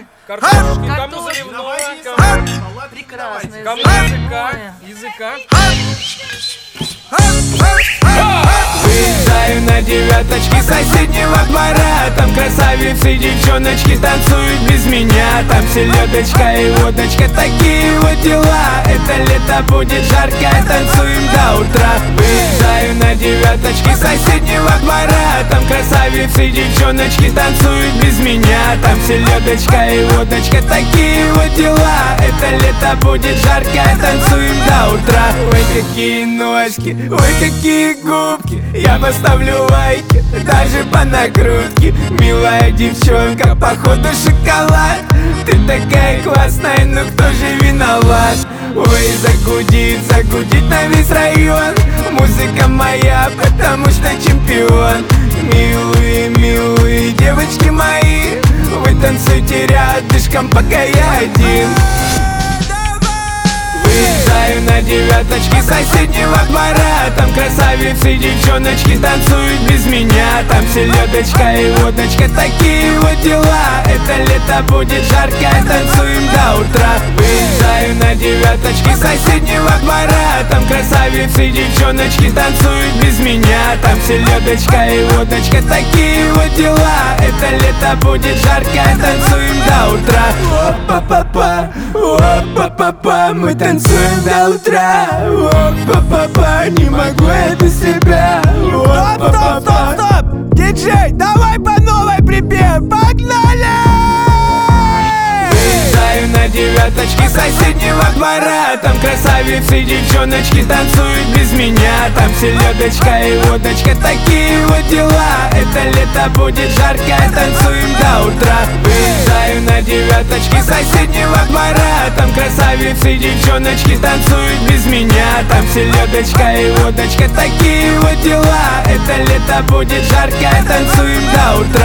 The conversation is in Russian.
картошки, кому заливного, Прекрасно. кому языка. Выезжаю на девяточке соседнего двора. Там красавицы, девчоночки танцуют без меня. Там селедочка и водочка, такие вот дела. Это лето будет жаркое, танцуем до утра. Выезжаю на девяточке соседнего двора. Там красавицы, девчоночки танцуют без меня. Там селедочка и водочка, такие вот дела. Это лето будет жаркое, танцуем до утра. Ой, какие ножки, ой, какие губки. Я поставлю лайки, даже по накрутке. Милая девчонка, походу шоколад. Ты такая классная, но кто же виноват? Ой, загудит на весь район. Музыка моя, потому что чемпион. Милые, милые девочки мои, вы танцуйте рядышком, пока я один. Выезжаю на девяточке соседнего двора. Там красавицы, девчоночки танцуют без меня. Там селедочка и водочка, такие вот дела. Это лето будет жаркое, танцуем до утра. Выезжаю на девяточке соседнего двора. Там красавицы, девчоночки танцуют без меня. Там селедочка и водочка, такие вот дела. Это лето будет жаркое, танцуем до утра. Опа-па-па, опа-па-па, мы танцуем до утра. Опа-па-па, не могу я без тебя. Опа-па-па. Стоп! Диджей, давай по новой припев, погнали! Выезжаю на девяточке соседнего двора. Там красавицы, девчоночки танцуют без меня. Там селедочка и водочка, такие вот дела. Это лето будет жаркое, танцуем до утра. Выезжаю на девяточке соседнего двора. Там красавицы, девчоночки танцуют без меня. Там селедочка и водочка, такие вот дела. Это лето будет жаркое, танцуем до утра.